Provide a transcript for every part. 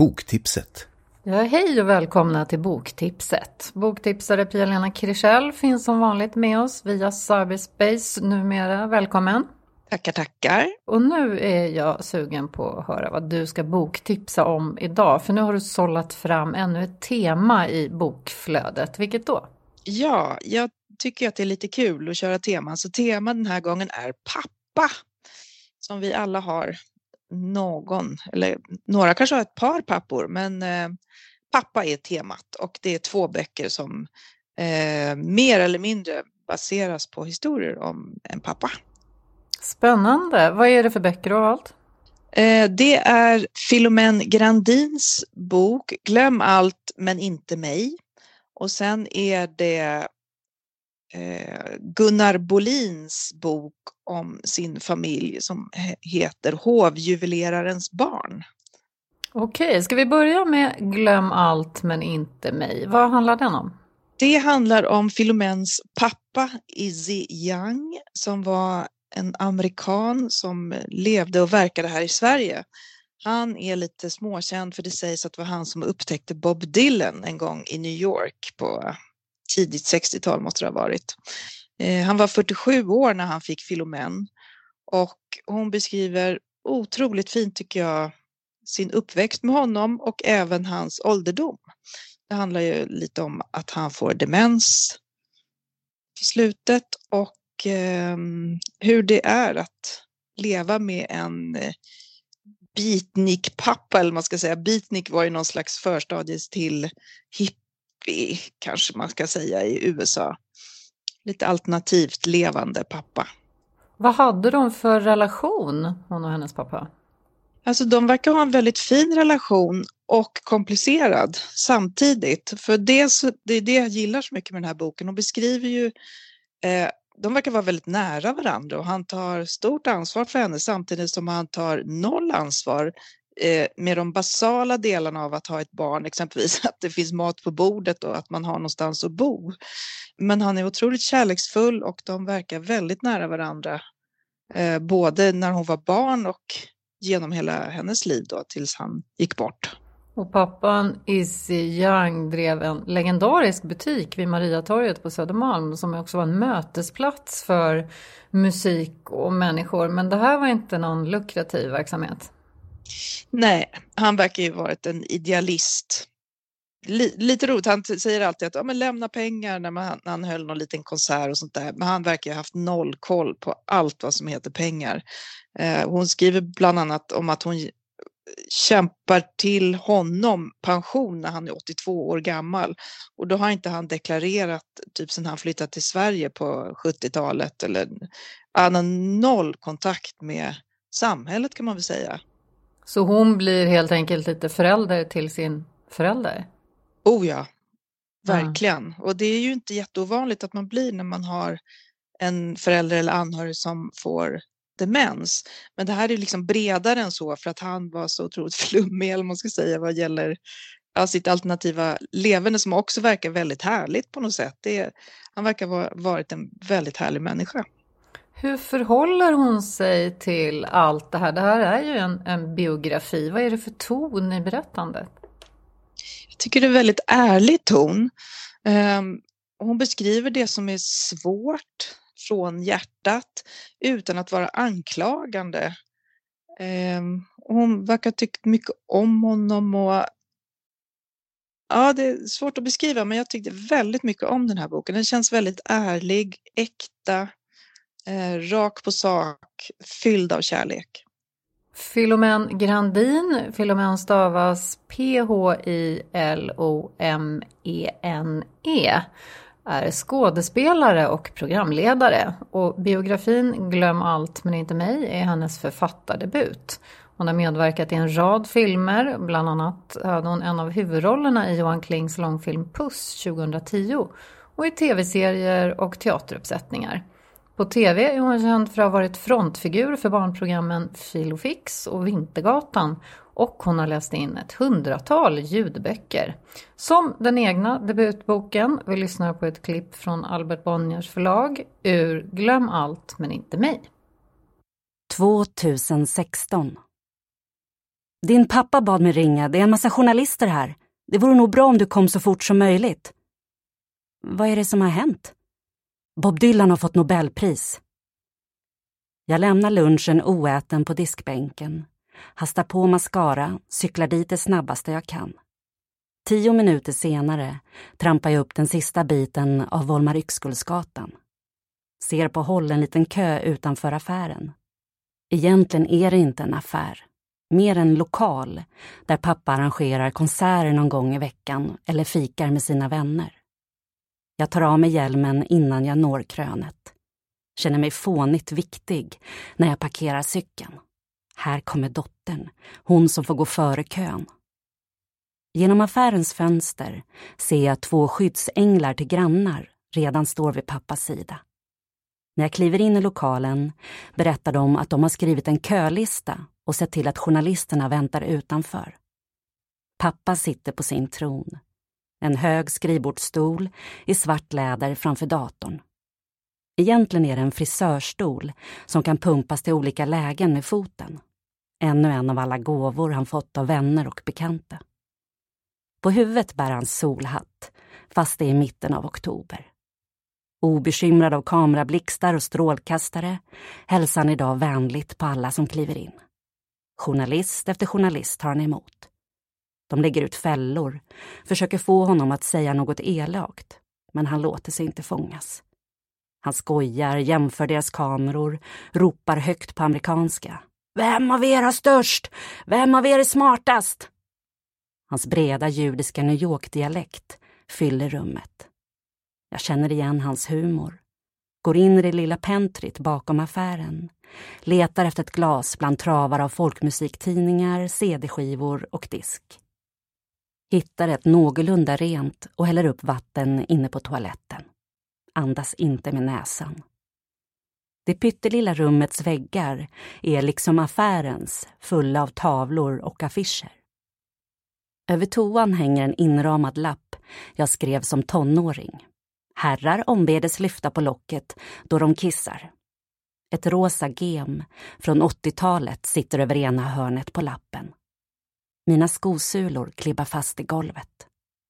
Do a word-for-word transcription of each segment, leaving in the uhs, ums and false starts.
boktipset. Ja, hej och välkomna till boktipset. Boktipsare Pia-Lena Krischell finns som vanligt med oss via Cyberspace numera. Välkommen. Tackar, tackar. Och nu är jag sugen på att höra vad du ska boktipsa om idag. För nu har du sållat fram ännu ett tema i bokflödet. Vilket då? Ja, jag tycker att det är lite kul att köra teman. Så teman den här gången är pappa. Som vi alla har någon, eller några kanske har ett par pappor. Men eh, pappa är temat. Och det är två böcker som eh, mer eller mindre baseras på historier om en pappa. Spännande. Vad är det för böcker och allt? Eh, det är Philomène Grandins bok Glöm allt men inte mig. Och sen är det eh, Gunnar Bolins bok om sin familj som heter Hovjuvelerarens barn. Okej, ska vi börja med Glöm allt men inte mig. Vad handlar den om? Det handlar om Philomènes pappa Izzy Young som var en amerikan som levde och verkade här i Sverige. Han är lite småkänd för det sägs att det var han som upptäckte Bob Dylan en gång i New York på tidigt sextiotal måste det ha varit. Eh, han var fyrtiosju år när han fick Philomène och hon beskriver otroligt fint tycker jag sin uppväxt med honom och även hans ålderdom. Det handlar ju lite om att han får demens i slutet och eh, hur det är att leva med en eh, beatnik-pappa, eller man ska säga. Beatnik var ju någon slags förstadies till hippie, kanske man ska säga, i U S A. Lite alternativt levande pappa. Vad hade de för relation, hon och hennes pappa? Alltså de verkar ha en väldigt fin relation och komplicerad samtidigt. För det, det är det jag gillar så mycket med den här boken. De beskriver ju, eh, de verkar vara väldigt nära varandra och han tar stort ansvar för henne samtidigt som han tar noll ansvar eh, med de basala delarna av att ha ett barn. Exempelvis att det finns mat på bordet och att man har någonstans att bo. Men han är otroligt kärleksfull och de verkar väldigt nära varandra. Eh, både när hon var barn och genom hela hennes liv då, tills han gick bort. Och pappan Izzy Young drev en legendarisk butik vid Mariatorget på Södermalm som också var en mötesplats för musik och människor. Men det här var inte någon lukrativ verksamhet. Nej, han verkar ju varit en idealist. L- lite roligt, han t- säger alltid att ja, men lämna pengar när, man, när han höll någon liten konsert och sånt där. Men han verkar ju ha haft noll koll på allt vad som heter pengar. Eh, hon skriver bland annat om att hon kämpar till honom pension när han är åttiotvå år gammal. Och då har inte han deklarerat typ sen han flyttat till Sverige på sjuttiotalet. Eller, han har noll kontakt med samhället kan man väl säga. Så hon blir helt enkelt lite förälder till sin förälder? Oh ja, verkligen. Mm. Och det är ju inte jätteovanligt att man blir när man har en förälder eller anhörig som får demens. Men det här är ju liksom bredare än så för att han var så otroligt flummig eller man ska säga vad gäller ja, sitt alternativa levande som också verkar väldigt härligt på något sätt. Det, han verkar ha varit en väldigt härlig människa. Hur förhåller hon sig till allt det här? Det här är ju en, en biografi. Vad är det för ton i berättandet? Jag tycker det är väldigt ärlig ton. Um, hon beskriver det som är svårt från hjärtat utan att vara anklagande. Um, hon verkar ha tyckt mycket om honom och ja, det är svårt att beskriva men jag tyckte väldigt mycket om den här boken. Den känns väldigt ärlig, äkta, eh, rak på sak, fylld av kärlek. Philomène Grandin, Philomène stavas P H I L O M E N E, är skådespelare och programledare. Och biografin Glöm allt men inte mig är hennes författardebut. Hon har medverkat i en rad filmer, bland annat hade hon en av huvudrollerna i Johan Klings långfilm Puss tjugohundratio och i tv-serier och teateruppsättningar. På tv är hon känd för att ha varit frontfigur för barnprogrammen Filofix och Vintergatan och hon har läst in ett hundratal ljudböcker. Som den egna debutboken, vi lyssnar på ett klipp från Albert Bonniers förlag ur Glöm allt men inte mig. tjugohundrasexton. Din pappa bad mig ringa, det är en massa journalister här. Det vore nog bra om du kom så fort som möjligt. Vad är det som har hänt? Bob Dylan har fått Nobelpris. Jag lämnar lunchen oäten på diskbänken. Hastar på mascara, cyklar dit det snabbaste jag kan. Tio minuter senare trampar jag upp den sista biten av Volmar Yxkullsgatan. Ser på håll en liten kö utanför affären. Egentligen är det inte en affär. Mer en lokal där pappa arrangerar konserter någon gång i veckan eller fikar med sina vänner. Jag tar av mig hjälmen innan jag når krönet. Känner mig fånigt viktig när jag parkerar cykeln. Här kommer dottern, hon som får gå före kön. Genom affärens fönster ser jag två skyddsänglar till grannar redan står vid pappas sida. När jag kliver in i lokalen berättar de att de har skrivit en kölista och sett till att journalisterna väntar utanför. Pappa sitter på sin tron. En hög skrivbordsstol i svart läder framför datorn. Egentligen är det en frisörstol som kan pumpas till olika lägen med foten. Ännu en av alla gåvor han fått av vänner och bekanta. På huvudet bär han solhatt, fast det är i mitten av oktober. Obekymrad av kamerablixtar och strålkastare hälsar han idag vänligt på alla som kliver in. Journalist efter journalist tar han emot. De lägger ut fällor, försöker få honom att säga något elakt, men han låter sig inte fångas. Han skojar, jämför deras kameror, ropar högt på amerikanska. Vem av er har störst? Vem av er är smartast? Hans breda judiska New York-dialekt fyller rummet. Jag känner igen hans humor. Går in i det lilla pentryt bakom affären. Letar efter ett glas bland travar av folkmusiktidningar, cd-skivor och disk. Hittar ett någorlunda rent och häller upp vatten inne på toaletten. Andas inte med näsan. Det pyttelilla rummets väggar är liksom affärens, fulla av tavlor och affischer. Över toan hänger en inramad lapp jag skrev som tonåring. Herrar ombedes lyfta på locket då de kissar. Ett rosa gem från åttiotalet sitter över ena hörnet på lappen. Mina skosulor klibbar fast i golvet.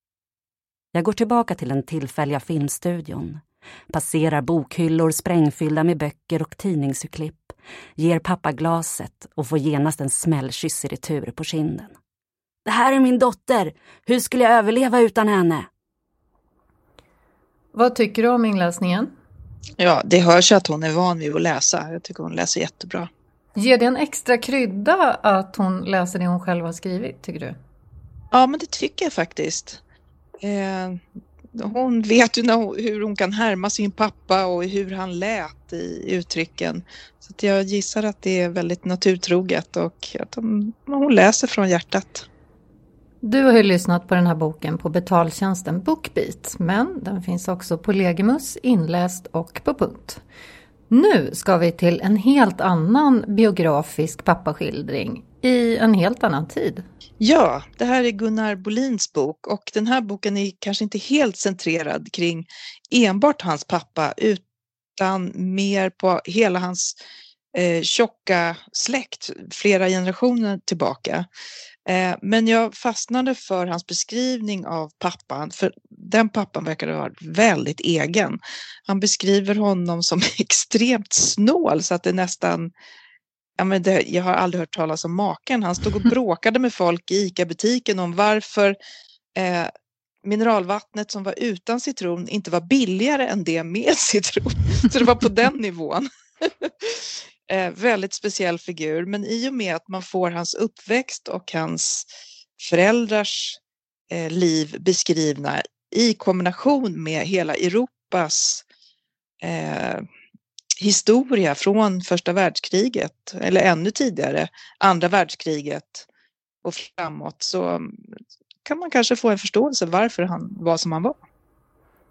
Jag går tillbaka till den tillfälliga filmstudion. Passerar bokhyllor sprängfyllda med böcker och tidningsurklipp. Ger pappa glaset och får genast en smällkyss i retur på kinden. Det här är min dotter. Hur skulle jag överleva utan henne? Vad tycker du om inläsningen? Ja, det hörs att hon är van vid att läsa. Jag tycker hon läser jättebra. Ger det en extra krydda att hon läser det hon själv har skrivit, tycker du? Ja, men det tycker jag faktiskt. Eh, hon vet ju hon, hur hon kan härma sin pappa och hur han lät i uttrycken. Så att jag gissar att det är väldigt naturtroget och att hon, hon läser från hjärtat. Du har ju lyssnat på den här boken på betaltjänsten BookBeat, men den finns också på Legimus, inläst och på punkt. Nu ska vi till en helt annan biografisk pappaskildring i en helt annan tid. Ja, det här är Gunnar Bolins bok och den här boken är kanske inte helt centrerad kring enbart hans pappa utan mer på hela hans eh, tjocka släkt flera generationer tillbaka. Eh, men jag fastnade för hans beskrivning av pappan, för den pappan verkar ha varit väldigt egen. Han beskriver honom som extremt snål så att det nästan, ja men det, jag har aldrig hört talas om maken. Han stod och bråkade med folk i ICA-butiken om varför eh, mineralvattnet som var utan citron inte var billigare än det med citron. Så det var på den nivån. Eh, väldigt speciell figur, men i och med att man får hans uppväxt och hans föräldrars eh, liv beskrivna i kombination med hela Europas eh, historia från första världskriget eller ännu tidigare, andra världskriget och framåt, så kan man kanske få en förståelse varför han var som han var.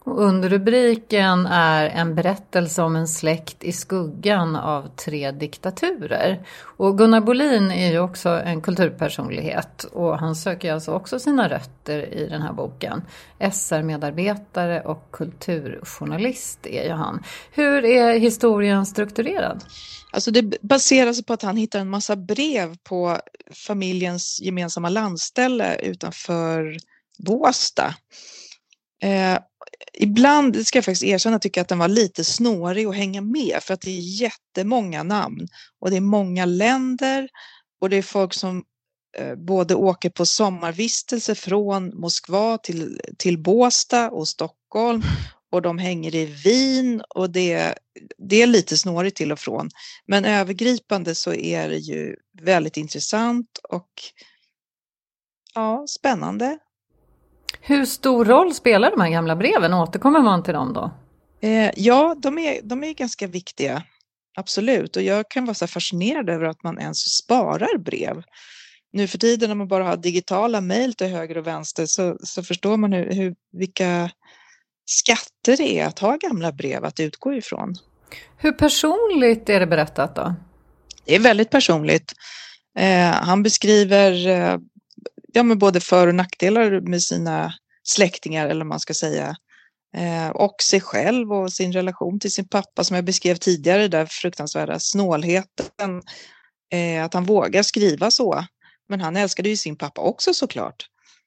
Och underrubriken är en berättelse om en släkt i skuggan av tre diktaturer. Och Gunnar Bolin är ju också en kulturpersonlighet och han söker alltså också sina rötter i den här boken. S R-medarbetare och kulturjournalist är ju han. Hur är historien strukturerad? Alltså det baseras på att han hittar en massa brev på familjens gemensamma landställe utanför Båstad. Eh, ibland ska jag faktiskt erkänna att jag tycker att den var lite snårig att hänga med för att det är jättemånga namn och det är många länder och det är folk som eh, både åker på sommarvistelse från Moskva till, till Båstad och Stockholm och de hänger i Wien och det, det är lite snårigt till och från. Men övergripande så är det ju väldigt intressant och ja, spännande. Hur stor roll spelar de här gamla breven? Återkommer man till dem då? Eh, ja, de är, de är ganska viktiga. Absolut. Och jag kan vara så fascinerad över att man ens sparar brev. Nu för tiden när man bara har digitala mejl till höger och vänster så, så förstår man hur, hur, vilka skatter det är att ha gamla brev att utgå ifrån. Hur personligt är det berättat då? Det är väldigt personligt. Eh, han beskriver eh, ja, men både för- och nackdelar med sina släktingar eller man ska säga. Eh, och sig själv och sin relation till sin pappa som jag beskrev tidigare, där fruktansvärda snålheten. Eh, att han vågar skriva så. Men han älskade ju sin pappa också såklart.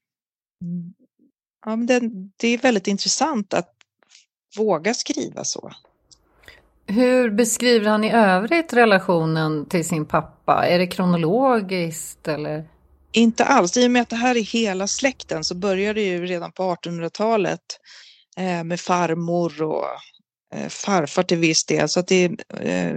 Ja, men det, det är väldigt intressant att våga skriva så. Hur beskriver han i övrigt relationen till sin pappa? Är det kronologiskt eller? Inte alls. I och med att det här är hela släkten så började det ju redan på artonhundratalet eh, med farmor och eh, farfar till viss del. Så att det, eh,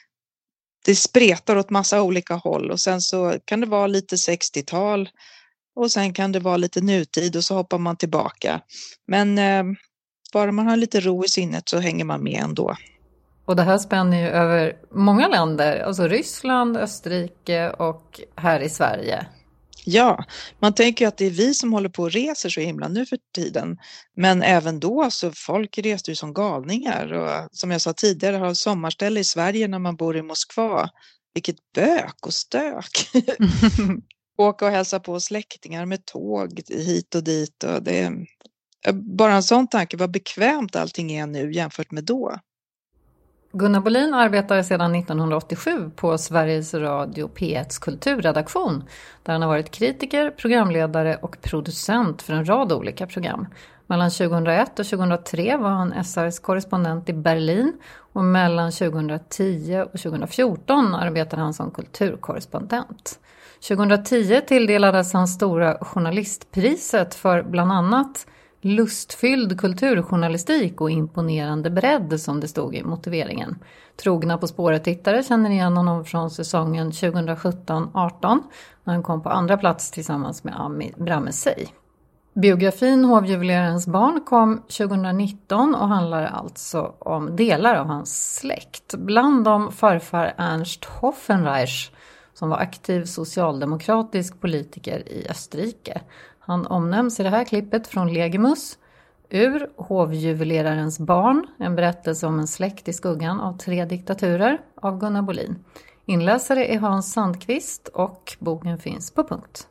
det spretar åt massa olika håll och sen så kan det vara lite sextiotal och sen kan det vara lite nutid och så hoppar man tillbaka. Men eh, bara man har lite ro i sinnet så hänger man med ändå. Och det här spänner ju över många länder, alltså Ryssland, Österrike och här i Sverige. Ja, man tänker ju att det är vi som håller på och reser så himla nu för tiden. Men även då så folk reste ju som galningar och som jag sa tidigare har sommarställe i Sverige när man bor i Moskva. Vilket bök och stök. Åka och hälsa på släktingar med tåg hit och dit. Och det, bara en sån tanke, vad bekvämt allting är nu jämfört med då. Gunnar Bolin arbetar sedan nittonhundraåttiosju på Sveriges Radio P etts kulturredaktion där han har varit kritiker, programledare och producent för en rad olika program. Mellan tjugohundraett och tjugohundratre var han S R:s korrespondent i Berlin och mellan tjugohundratio och tjugohundrafjorton arbetade han som kulturkorrespondent. tjugohundratio tilldelades han stora journalistpriset för bland annat lustfylld kulturjournalistik och imponerande bredd som det stod i motiveringen. Trogna På spåret-tittare känner igen honom från säsongen tjugosjutton arton när han kom på andra plats tillsammans med Ami Bramesej. Biografin Hovjuvelerarens barn kom tjugohundranitton och handlar alltså om delar av hans släkt. Bland dem farfar Ernst Hoffenreich som var aktiv socialdemokratisk politiker i Österrike. Han omnämns i det här klippet från Legimus ur Hovjuvelerarens barn, en berättelse om en släkt i skuggan av tre diktaturer av Gunnar Bolin. Inläsare är Hans Sandqvist och boken finns på punkt.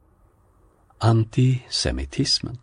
Antisemitismen.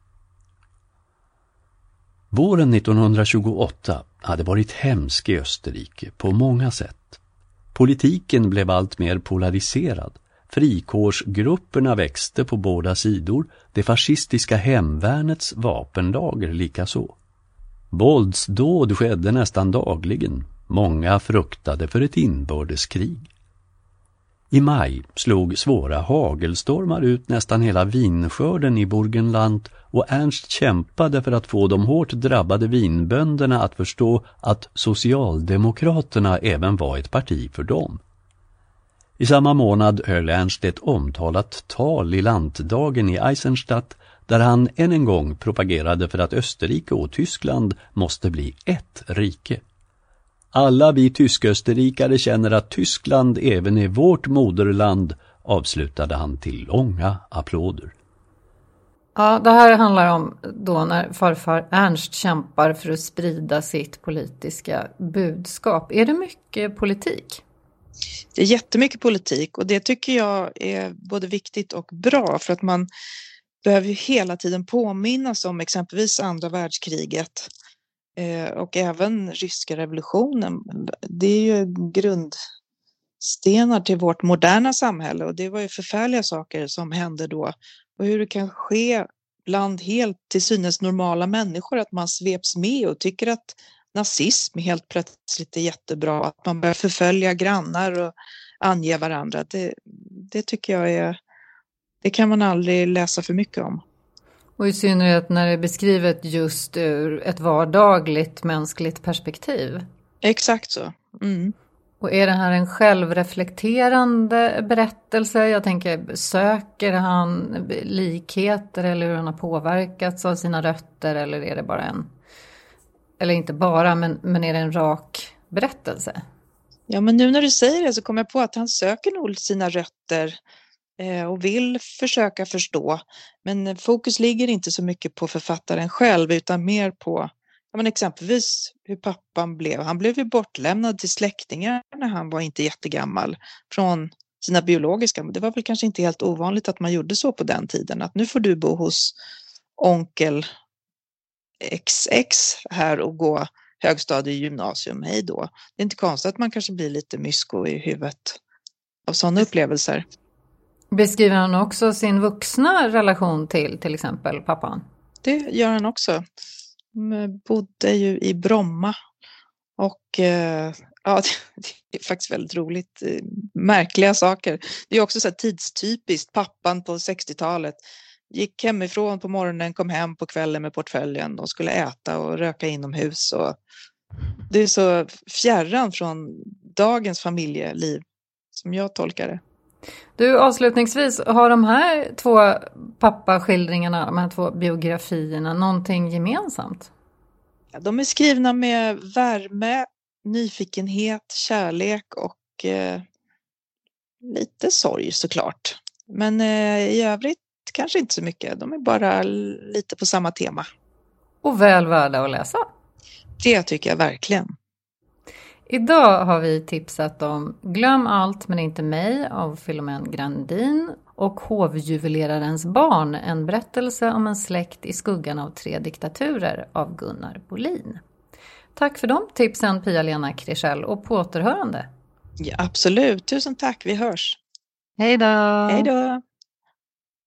Våren nittonhundratjugoåtta hade varit hemsk i Österrike på många sätt. Politiken blev allt mer polariserad. Frikårsgrupperna växte på båda sidor, det fascistiska hemvärnets vapenlager likaså. Våldsdåd skedde nästan dagligen. Många fruktade för ett inbördeskrig. I maj slog svåra hagelstormar ut nästan hela vinskörden i Burgenland och Ernst kämpade för att få de hårt drabbade vinbönderna att förstå att Socialdemokraterna även var ett parti för dem. I samma månad höll Ernst ett omtalat tal i lantdagen i Eisenstadt där han än en gång propagerade för att Österrike och Tyskland måste bli ett rike. Alla vi tysk-österrikare känner att Tyskland även är vårt moderland, avslutade han till långa applåder. Ja, det här handlar om då när farfar Ernst kämpar för att sprida sitt politiska budskap. Är det mycket politik? Det är jättemycket politik och det tycker jag är både viktigt och bra för att man behöver ju hela tiden påminnas om exempelvis andra världskriget eh, och även ryska revolutionen. Det är ju grundstenar till vårt moderna samhälle och det var ju förfärliga saker som hände då. Och hur det kan ske bland helt till synes normala människor att man sveps med och tycker att nazism helt plötsligt är jättebra. Att man börjar förfölja grannar och ange varandra. Det, det tycker jag är, det kan man aldrig läsa för mycket om. Och i synnerhet när det är beskrivet just ur ett vardagligt mänskligt perspektiv. Exakt så. Mm. Och är det här en självreflekterande berättelse? Jag tänker, söker han likheter eller hur han har påverkats av sina rötter? Eller är det bara en, eller inte bara, men, men är det en rak berättelse? Ja, men nu när du säger det så kommer jag på att han söker nog sina rötter eh, och vill försöka förstå. Men fokus ligger inte så mycket på författaren själv utan mer på ja, men exempelvis hur pappan blev. Han blev ju bortlämnad till släktingar när han var inte jättegammal från sina biologiska. Det var väl kanske inte helt ovanligt att man gjorde så på den tiden. Att nu får du bo hos onkel X X här och gå högstadiegymnasium. Hej då. Det är inte konstigt att man kanske blir lite mysko i huvudet av sådana upplevelser. Beskriver han också sin vuxna relation till till exempel pappan? Det gör han också. De bodde ju i Bromma och eh, ja, det är faktiskt väldigt roligt. Märkliga saker. Det är också så här tidstypiskt. Pappan på sextiotalet gick hemifrån på morgonen, kom hem på kvällen med portföljen och skulle äta och röka inomhus. Och det är så fjärran från dagens familjeliv som jag tolkar det. Du, avslutningsvis, har de här två pappaskildringarna, de här två biografierna, någonting gemensamt? Ja, de är skrivna med värme, nyfikenhet, kärlek och eh, lite sorg såklart. Men eh, i övrigt kanske inte så mycket. De är bara lite på samma tema. Och väl värda att läsa. Det tycker jag verkligen. Idag har vi tipsat om Glöm allt men inte mig av Filomen Grandin och Hovjuvelerarens barn, en berättelse om en släkt i skuggan av tre diktaturer av Gunnar Bolin. Tack för de tipsen, Pia-Lena Krischell, och på återhörande. Ja, absolut. Tusen tack. Vi hörs. Hej då! Hej då!